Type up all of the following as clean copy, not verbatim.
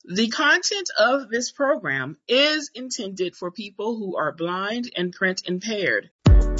The content of this program is intended for people who are blind and print impaired.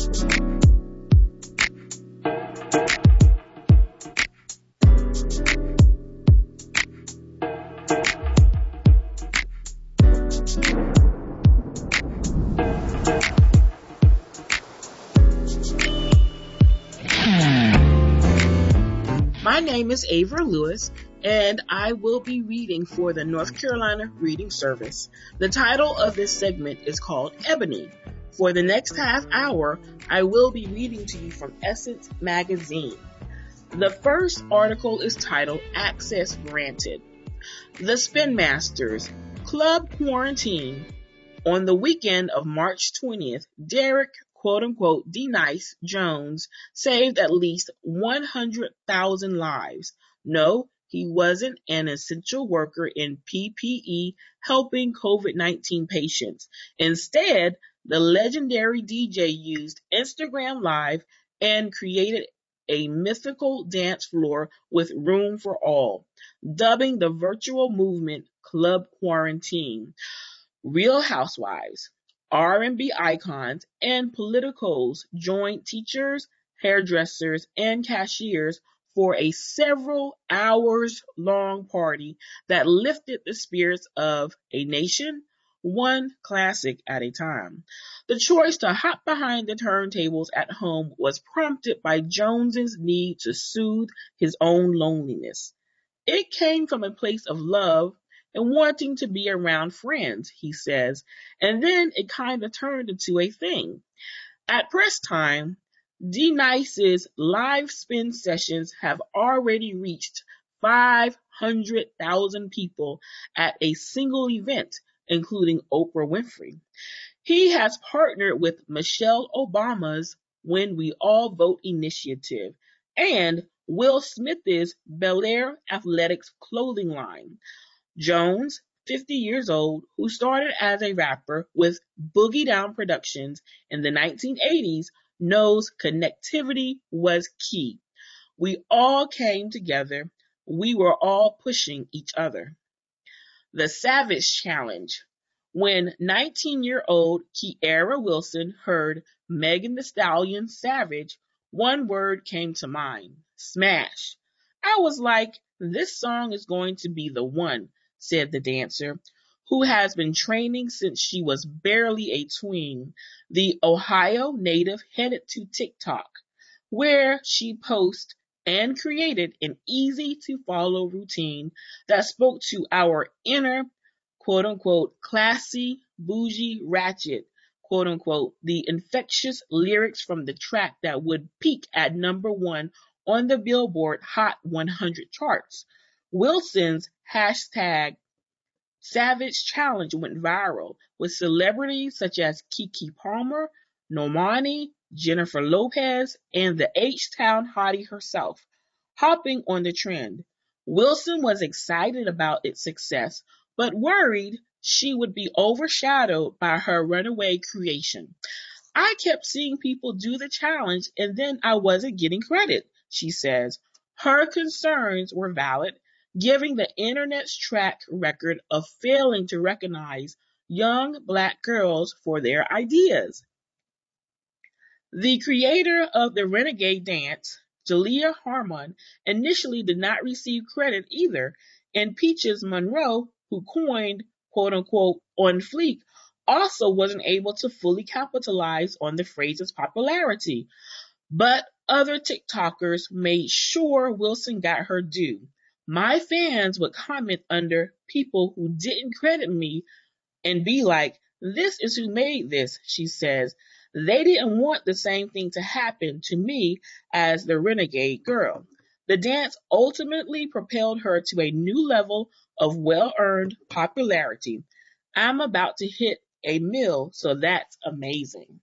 My name is Ava Lewis, and I will be reading for the North Carolina Reading Service. The title of this segment is called Ebony. For the next half hour, I will be reading to you from Essence Magazine. The first article is titled Access Granted. The Spin Masters, Club Quarantine. On the weekend of March 20th, Derek quote-unquote D-Nice Jones saved at least 100,000 lives. No, he wasn't an essential worker in PPE helping COVID-19 patients. Instead, the legendary DJ used Instagram Live and created a mythical dance floor with room for all, dubbing the virtual movement Club Quarantine. Real Housewives, R&B icons, and politicos joined teachers, hairdressers, and cashiers for a several hours long party that lifted the spirits of a nation, one classic at a time. The choice to hop behind the turntables at home was prompted by Jones's need to soothe his own loneliness. It came from a place of love and wanting to be around friends, he says, and then it kind of turned into a thing. At press time, D-Nice's live spin sessions have already reached 500,000 people at a single event, including Oprah Winfrey. He has partnered with Michelle Obama's When We All Vote initiative and Will Smith's Bel Air Athletics clothing line. Jones, 50 years old, who started as a rapper with Boogie Down Productions in the 1980s, knows connectivity was key. We all came together. We were all pushing each other. The Savage Challenge. When 19-year-old Kiara Wilson heard Megan Thee Stallion's Savage, one word came to mind: smash. I was like, this song is going to be the one, said the dancer, who has been training since she was barely a tween. The Ohio native headed to TikTok, where she posted and created an easy-to-follow routine that spoke to our inner, quote-unquote, classy, bougie, ratchet, quote-unquote, the infectious lyrics from the track that would peak at number 1 on the Billboard Hot 100 charts. Wilson's hashtag Savage Challenge went viral, with celebrities such as Keke Palmer, Normani, Jennifer Lopez, and the H-Town hottie herself hopping on the trend. Wilson was excited about its success, but worried she would be overshadowed by her runaway creation. I kept seeing people do the challenge and then I wasn't getting credit, she says. Her concerns were valid, giving the internet's track record of failing to recognize young Black girls for their ideas. The creator of the Renegade dance, Jalea Harmon, initially did not receive credit either, and Peaches Monroe, who coined, quote-unquote, on fleek, also wasn't able to fully capitalize on the phrase's popularity. But other TikTokers made sure Wilson got her due. My fans would comment under people who didn't credit me and be like, this is who made this, she says. They didn't want the same thing to happen to me as the Renegade girl. The dance ultimately propelled her to a new level of well-earned popularity. I'm about to hit a mill, so that's amazing.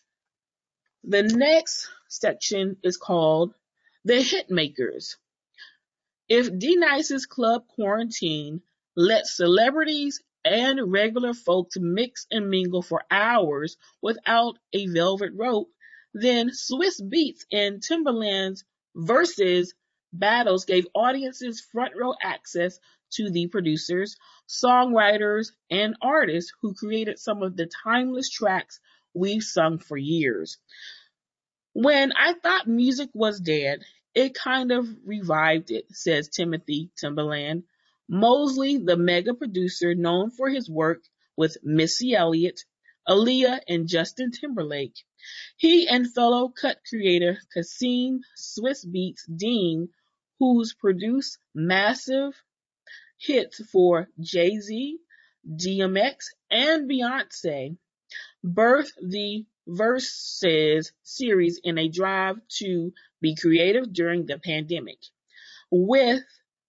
The next section is called The Hitmakers. If D-Nice's Club Quarantine lets celebrities and regular folks mix and mingle for hours without a velvet rope, then Swiss Beats and Timbaland's Versus battles gave audiences front row access to the producers, songwriters, and artists who created some of the timeless tracks we've sung for years. When I thought music was dead, it kind of revived it, says Timothy Timbaland. Mosley, the mega producer known for his work with Missy Elliott, Aaliyah, and Justin Timberlake. He and fellow cut creator Kasim Swiss Beats Dean, who's produced massive hits for Jay-Z, DMX, and Beyonce, birthed the Versus series in a drive to be creative during the pandemic, with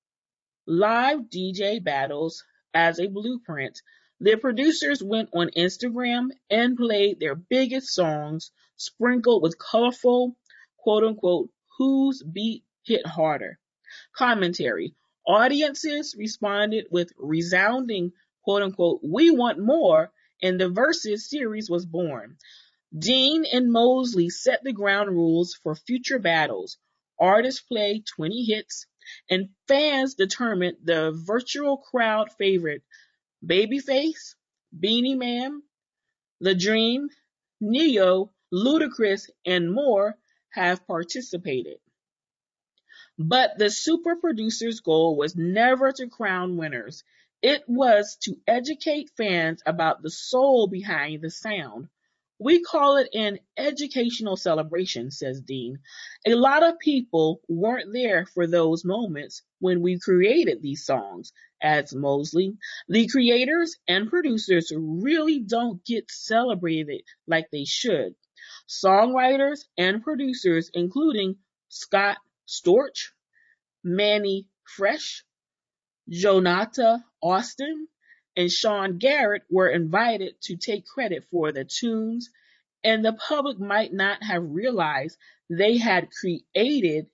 live DJ battles as a blueprint. The producers went on Instagram and played their biggest songs, sprinkled with colorful, quote unquote, whose beat hit harder commentary. Audiences responded with resounding, quote unquote, we want more, and the Versus series was born. Dean and Mosley set the ground rules for future battles. Artists play 20 hits, and fans determine the virtual crowd favorite. Babyface, Beanie Man, The Dream, Neo, Ludacris, and more have participated. But the super producer's goal was never to crown winners. It was to educate fans about the soul behind the sound. We call it an educational celebration, says Dean. A lot of people weren't there for those moments when we created these songs, adds Mosley. The creators and producers really don't get celebrated like they should. Songwriters and producers, including Scott Storch, Manny Fresh, Jonata Austin, and Sean Garrett were invited to take credit for the tunes, and the public might not have realized they had created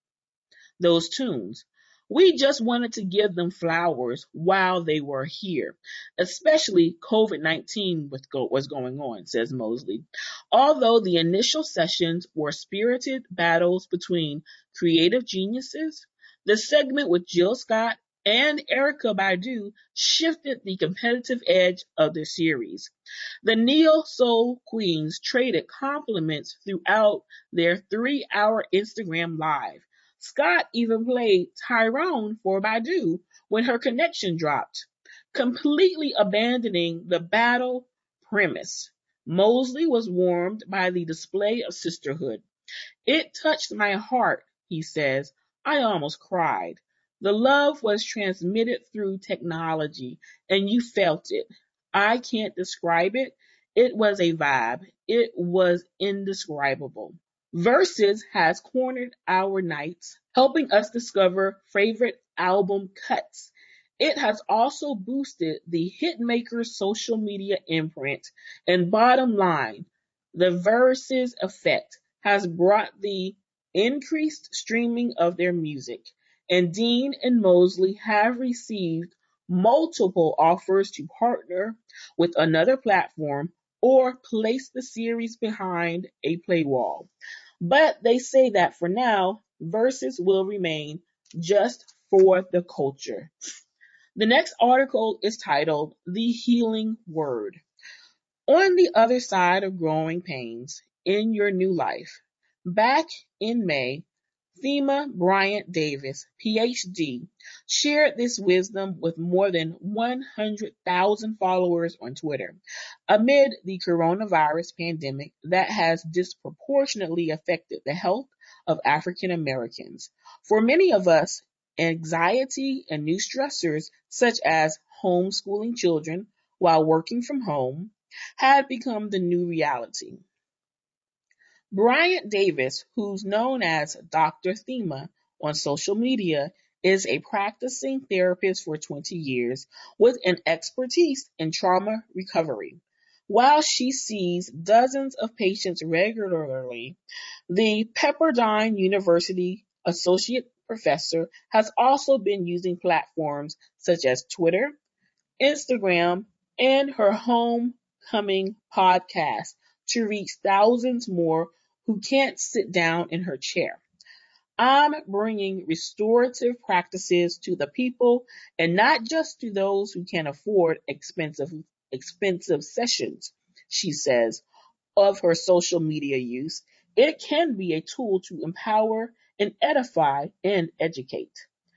those tunes. We just wanted to give them flowers while they were here, especially COVID-19 was going on, says Mosley. Although the initial sessions were spirited battles between creative geniuses, the segment with Jill Scott and Erykah Badu shifted the competitive edge of the series. The Neo Soul Queens traded compliments throughout their 3-hour Instagram live. Scott even played Tyrone for Badu when her connection dropped, completely abandoning the battle premise. Mosley was warmed by the display of sisterhood. It touched my heart, he says. I almost cried. The love was transmitted through technology, and you felt it. I can't describe it. It was a vibe. It was indescribable. Versus has cornered our nights, helping us discover favorite album cuts. It has also boosted the hitmaker's social media imprint. And bottom line, the Versus effect has brought the increased streaming of their music. And Dean and Mosley have received multiple offers to partner with another platform or place the series behind a paywall. But they say that for now, Versus will remain just for the culture. The next article is titled The Healing Word. On the other side of growing pains in your new life. Back in May, Thema Bryant Davis, PhD, shared this wisdom with more than 100,000 followers on Twitter amid the coronavirus pandemic that has disproportionately affected the health of African Americans. For many of us, anxiety and new stressors such as homeschooling children while working from home had become the new reality. Bryant Davis, who's known as Dr. Thema on social media, is a practicing therapist for 20 years with an expertise in trauma recovery. While she sees dozens of patients regularly, the Pepperdine University associate professor has also been using platforms such as Twitter, Instagram, and her Homecoming podcast to reach thousands more who can't sit down in her chair. I'm bringing restorative practices to the people and not just to those who can afford expensive sessions, she says of her social media use. It can be a tool to empower and edify and educate.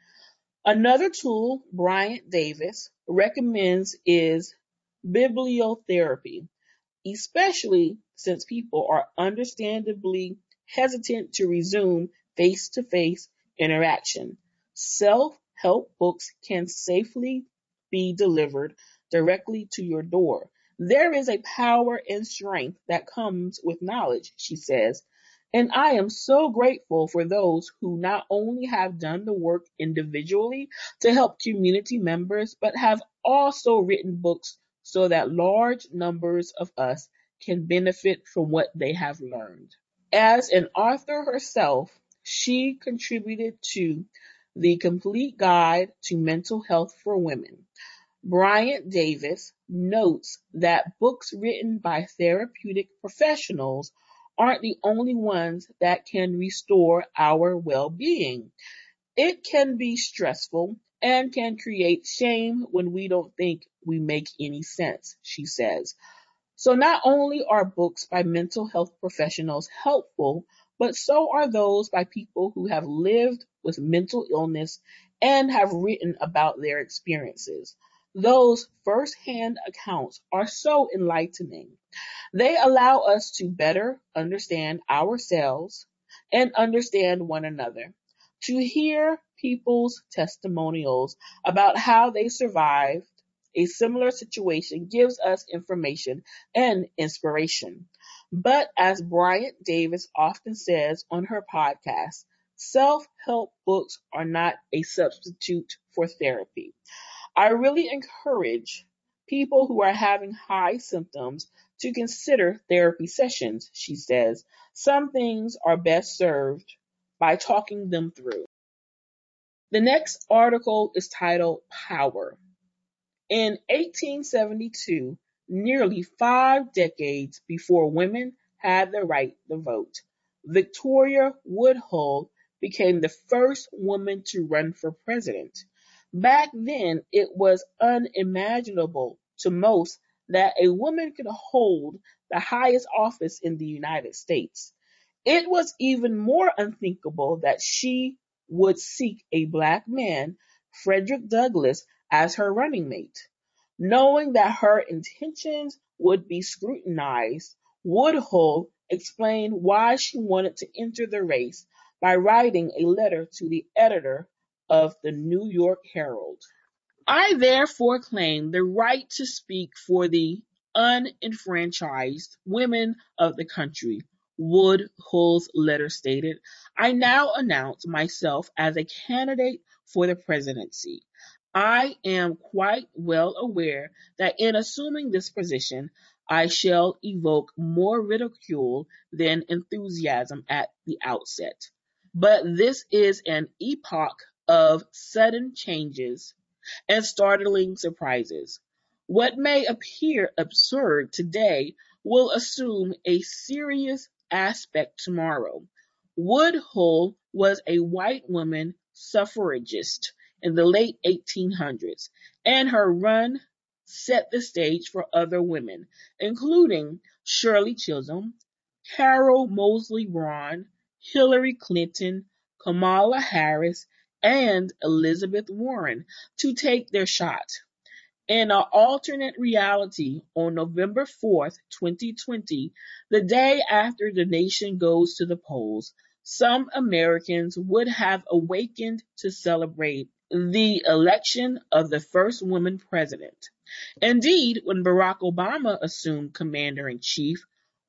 Another tool Bryant Davis recommends is bibliotherapy, especially since people are understandably hesitant to resume face to face interaction. Self help books can safely be delivered directly to your door. There is a power and strength that comes with knowledge, she says, and I am so grateful for those who not only have done the work individually to help community members, but have also written books so that large numbers of us can benefit from what they have learned. As an author herself, she contributed to the Complete Guide to Mental Health for Women. Bryant Davis notes that books written by therapeutic professionals aren't the only ones that can restore our well-being. It can be stressful and can create shame when we don't think we make any sense, she says. So not only are books by mental health professionals helpful, but so are those by people who have lived with mental illness and have written about their experiences. Those first-hand accounts are so enlightening. They allow us to better understand ourselves and understand one another. To hear people's testimonials about how they survived a similar situation gives us information and inspiration. But as Bryant Davis often says on her podcast, self-help books are not a substitute for therapy. I really encourage people who are having high symptoms to consider therapy sessions, she says. Some things are best served by talking them through. The next article is titled Power. In 1872, nearly 5 decades before women had the right to vote, Victoria Woodhull became the first woman to run for president. Back then, it was unimaginable to most that a woman could hold the highest office in the United States. It was even more unthinkable that she would seek a black man, Frederick Douglass, as her running mate. Knowing that her intentions would be scrutinized, Woodhull explained why she wanted to enter the race by writing a letter to the editor of the New York Herald. I therefore claim the right to speak for the unenfranchised women of the country, Woodhull's letter stated. I now announce myself as a candidate for the presidency. I am quite well aware that in assuming this position, I shall evoke more ridicule than enthusiasm at the outset. But this is an epoch of sudden changes and startling surprises. What may appear absurd today will assume a serious aspect tomorrow. Woodhull was a white woman suffragist in the late 1800s, and her run set the stage for other women, including Shirley Chisholm, Carol Moseley Braun, Hillary Clinton, Kamala Harris, and Elizabeth Warren to take their shot. In an alternate reality, on November 4th, 2020, the day after the nation goes to the polls, some Americans would have awakened to celebrate the election of the first woman president. Indeed, when Barack Obama assumed commander-in-chief,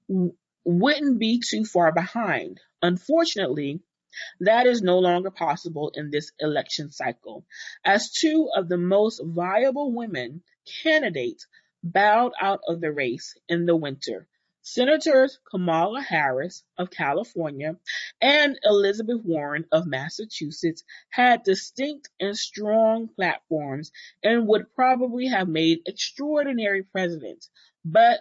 wouldn't be too far behind. Unfortunately, that is no longer possible in this election cycle, as two of the most viable women candidates bowed out of the race in the winter. Senators Kamala Harris of California and Elizabeth Warren of Massachusetts had distinct and strong platforms and would probably have made extraordinary presidents, but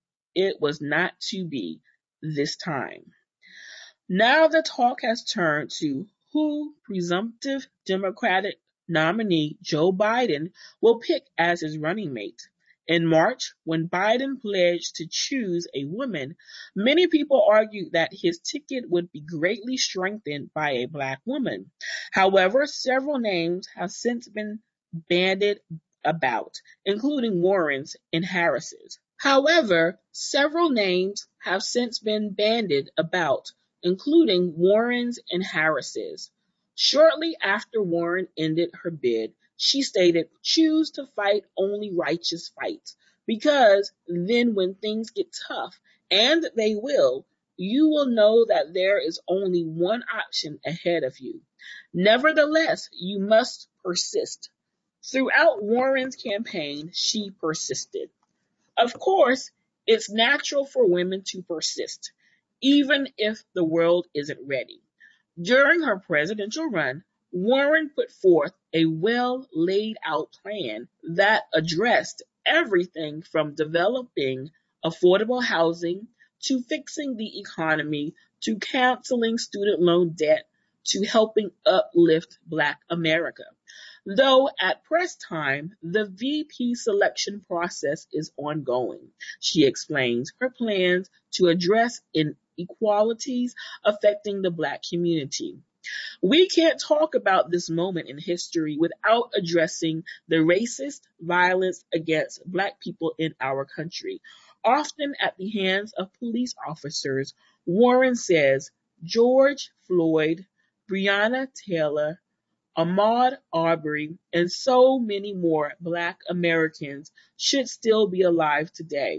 it was not to be this time. Now the talk has turned to who presumptive Democratic nominee Joe Biden will pick as his running mate. In March, when Biden pledged to choose a woman, many people argued that his ticket would be greatly strengthened by a black woman. However, several names have since been bandied about, including Warren's and Harris's. However, several names have since been bandied about, including Warren's and Harris's. Shortly after Warren ended her bid, she stated, "Choose to fight only righteous fights, because then when things get tough, and they will, you will know that there is only one option ahead of you. Nevertheless, you must persist." Throughout Warren's campaign, she persisted. Of course, it's natural for women to persist, even if the world isn't ready. During her presidential run, Warren put forth a well laid out plan that addressed everything from developing affordable housing to fixing the economy to canceling student loan debt to helping uplift Black America. Though at press time, the VP selection process is ongoing. She explains her plans to address inequalities affecting the Black community. We can't talk about this moment in history without addressing the racist violence against Black people in our country, often at the hands of police officers. Warren says George Floyd, Breonna Taylor, Ahmaud Arbery, and so many more Black Americans should still be alive today.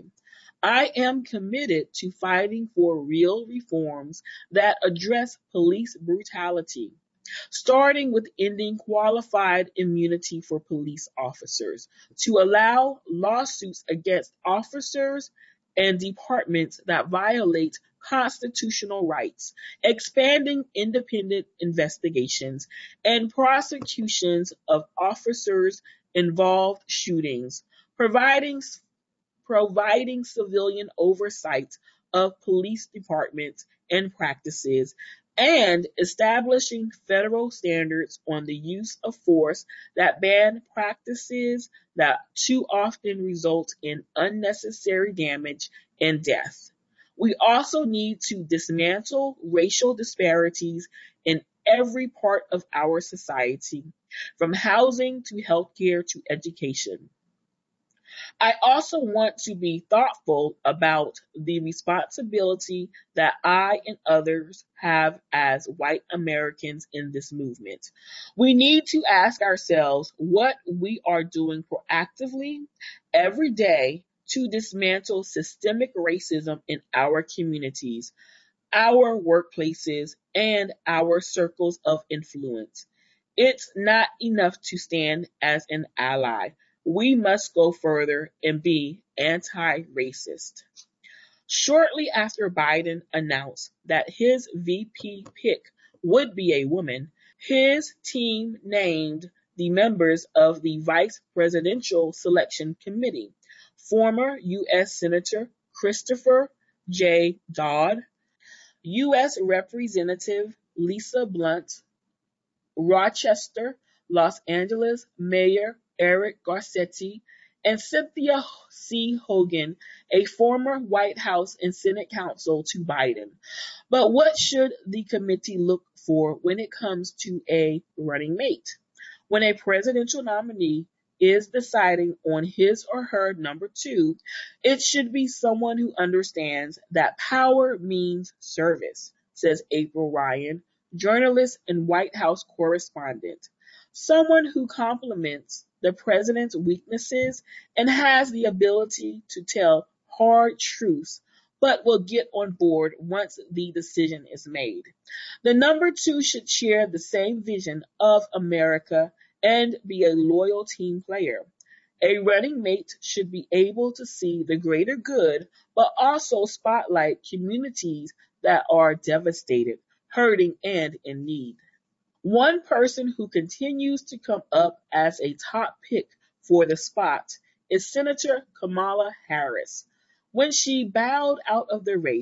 I am committed to fighting for real reforms that address police brutality, starting with ending qualified immunity for police officers, to allow lawsuits against officers and departments that violate constitutional rights, expanding independent investigations and prosecutions of officers involved shootings, providing civilian oversight of police departments and practices, and establishing federal standards on the use of force that ban practices that too often result in unnecessary damage and death. We also need to dismantle racial disparities in every part of our society, from housing to healthcare to education. I also want to be thoughtful about the responsibility that I and others have as white Americans in this movement. We need to ask ourselves what we are doing proactively every day to dismantle systemic racism in our communities, our workplaces, and our circles of influence. It's not enough to stand as an ally. We must go further and be anti-racist. Shortly after Biden announced that his VP pick would be a woman, his team named the members of the Vice Presidential Selection Committee: former U.S. Senator Christopher J. Dodd, U.S. Representative Lisa Blunt, Rochester, Los Angeles Mayor Eric Garcetti, and Cynthia C. Hogan, a former White House and Senate counsel to Biden. But what should the committee look for when it comes to a running mate? When a presidential nominee is deciding on his or her number two, it should be someone who understands that power means service, says April Ryan, journalist and White House correspondent. Someone who complements the president's weaknesses and has the ability to tell hard truths, but will get on board once the decision is made. The number two should share the same vision of America and be a loyal team player. A running mate should be able to see the greater good, but also spotlight communities that are devastated, hurting, and in need. One person who continues to come up as a top pick for the spot is Senator Kamala Harris. When she bowed out of the race,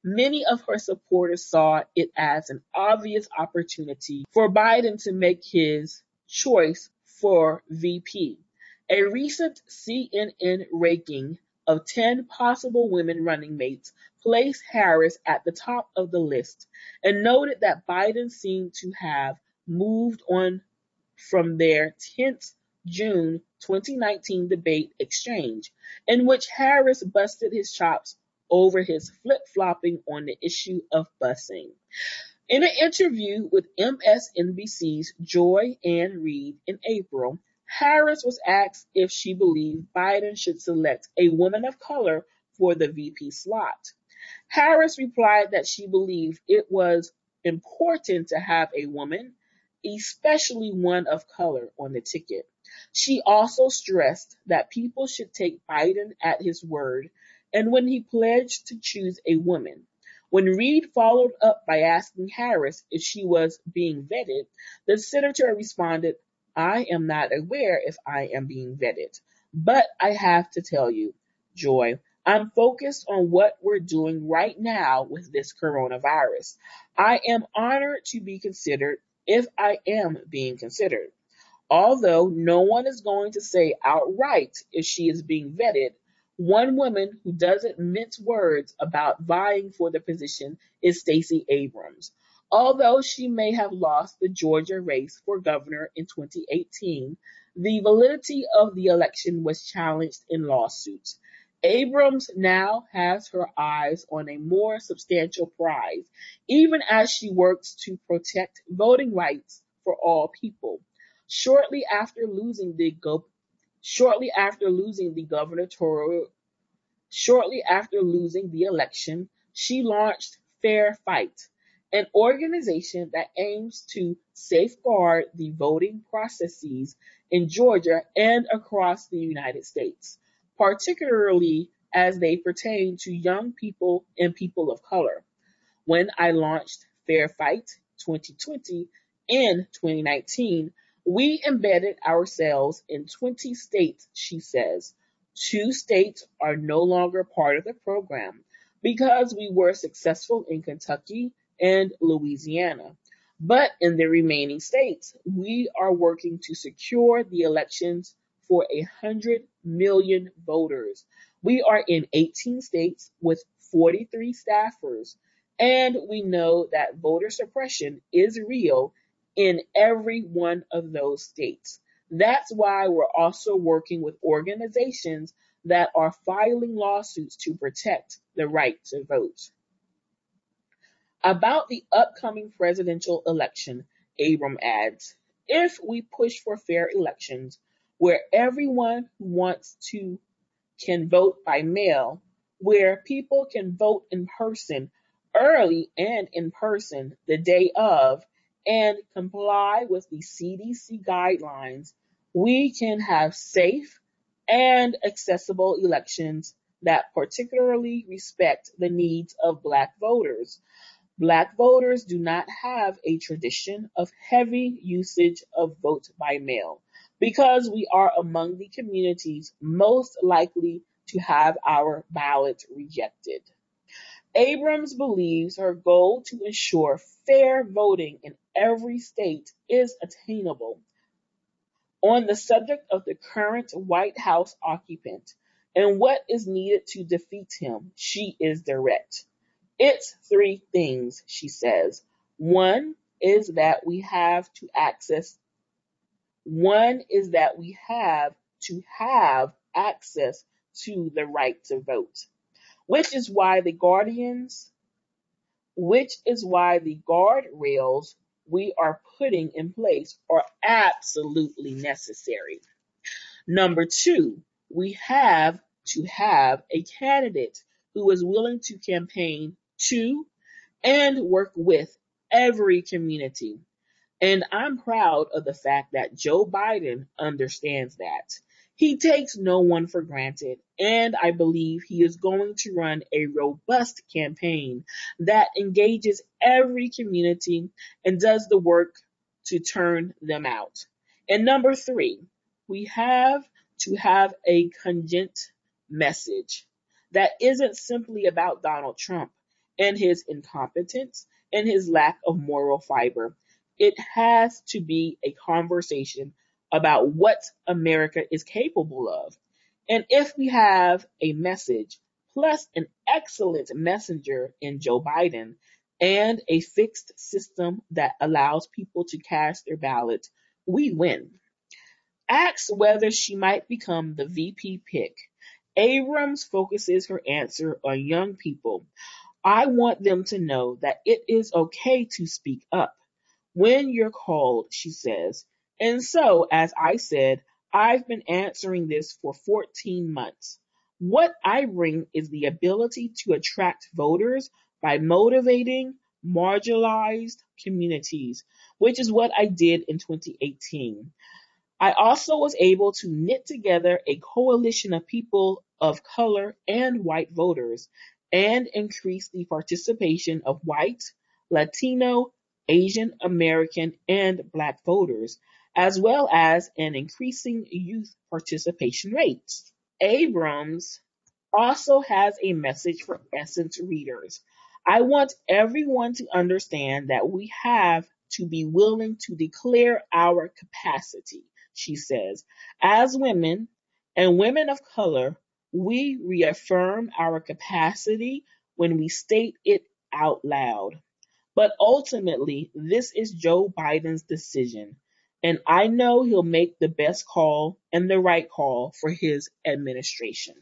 Many of her supporters saw it as an obvious opportunity for Biden to make his choice for VP. A recent CNN ranking of 10 possible women running mates placed Harris at the top of the list and noted that Biden seemed to have moved on from their tense June 2019 debate exchange, in which Harris busted his chops over his flip-flopping on the issue of busing. In an interview with MSNBC's Joy Ann Reid in April, Harris was asked if she believed Biden should select a woman of color for the VP slot. Harris replied that she believed it was important to have a woman, especially one of color, on the ticket. She also stressed that people should take Biden at his word and when he pledged to choose a woman. When Reid followed up by asking Harris if she was being vetted, the senator responded, "I am not aware if I am being vetted, but I have to tell you, Joy, I'm focused on what we're doing right now with this coronavirus. I am honored to be considered if I am being considered. Although no one is going to say outright if she is being vetted, one woman who doesn't mince words about vying for the position is Stacey Abrams. Although she may have lost the Georgia race for governor in 2018, the validity of the election was challenged in lawsuits. Abrams now has her eyes on a more substantial prize, even as she works to protect voting rights for all people. Shortly after losing the election, she launched Fair Fight, an organization that aims to safeguard the voting processes in Georgia and across the United States, particularly as they pertain to young people and people of color. When I launched Fair Fight 2020 in 2019, we embedded ourselves in 20 states, she says. 2 states are no longer part of the program because we were successful in Kentucky and Louisiana. But in the remaining states, we are working to secure the elections for 100 million voters. We are in 18 states with 43 staffers, and we know that voter suppression is real in every one of those states. That's why we're also working with organizations that are filing lawsuits to protect the right to vote. About the upcoming presidential election, Abram adds, if we push for fair elections where everyone who wants to can vote by mail, where people can vote in person early and in person the day of, and comply with the CDC guidelines, we can have safe and accessible elections that particularly respect the needs of Black voters. Black voters do not have a tradition of heavy usage of vote by mail because we are among the communities most likely to have our ballot rejected. Abrams believes her goal to ensure fair voting in every state is attainable. On the subject of the current White House occupant and what is needed to defeat him, she is direct. It's 3 things, she says. One is that we have to access to the right to vote, which is why the guardrails we are putting in place are absolutely necessary. Number 2, we have to have a candidate who is willing to campaign to and work with every community. And I'm proud of the fact that Joe Biden understands that. He takes no one for granted, and I believe he is going to run a robust campaign that engages every community and does the work to turn them out. And number 3, we have to have a cogent message that isn't simply about Donald Trump and his incompetence and his lack of moral fiber. It has to be a conversation about what America is capable of. And if we have a message plus an excellent messenger in Joe Biden and a fixed system that allows people to cast their ballot, we win. Asks whether she might become the VP pick. Abrams focuses her answer on young people. I want them to know that it is okay to speak up when you're called, she says. And so, as I said, I've been answering this for 14 months. What I bring is the ability to attract voters by motivating marginalized communities, which is what I did in 2018. I also was able to knit together a coalition of people of color and white voters and increase the participation of white, Latino, Asian American, and Black voters, as well as an increasing youth participation rate. Abrams also has a message for Essence readers. I want everyone to understand that we have to be willing to declare our capacity, she says. As women and women of color, we reaffirm our capacity when we state it out loud. But ultimately, this is Joe Biden's decision, and I know he'll make the best call and the right call for his administration.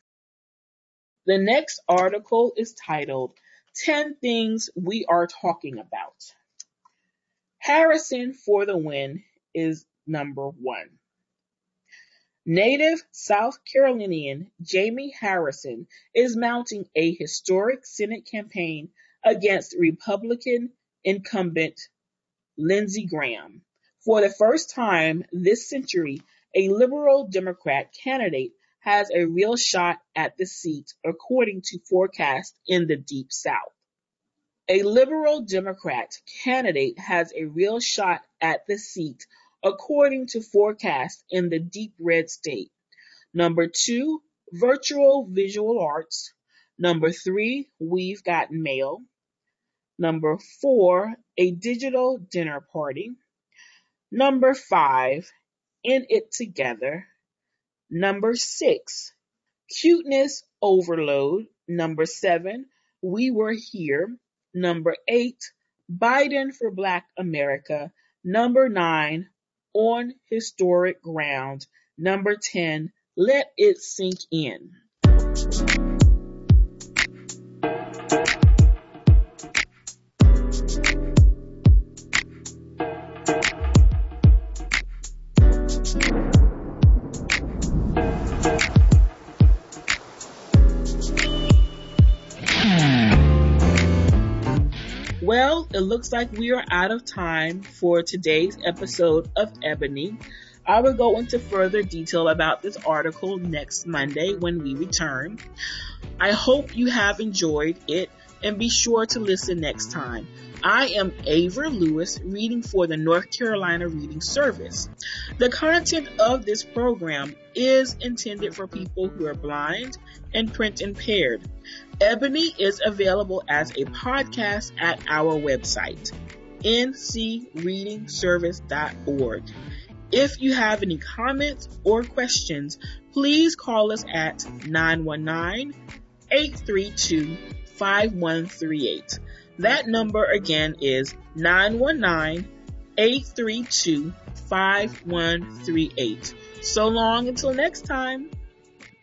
The next article is titled 10 Things We Are Talking About. Harrison for the win is number 1. Native South Carolinian Jamie Harrison is mounting a historic Senate campaign against Republican incumbent Lindsey Graham. For the first time this century, a liberal Democrat candidate has a real shot at the seat, according to forecasts in the Deep South. A liberal Democrat candidate has a real shot at the seat, according to forecasts in the Deep Red State. Number 2, virtual visual arts. Number 3, we've got mail. Number 4, a digital dinner party. Number 5, in it together. Number 6, cuteness overload. Number 7, we were here. Number 8, Biden for Black America. Number 9, on historic ground. Number 10, let it sink in. Well, it looks like we are out of time for today's episode of Ebony. I will go into further detail about this article next Monday when we return. I hope you have enjoyed it and be sure to listen next time. I am Ava Lewis, reading for the North Carolina Reading Service. The content of this program is intended for people who are blind and print impaired. Ebony is available as a podcast at our website, ncreadingservice.org. If you have any comments or questions, please call us at 919-832-5138. That number again is 919-832-5138. So long until next time.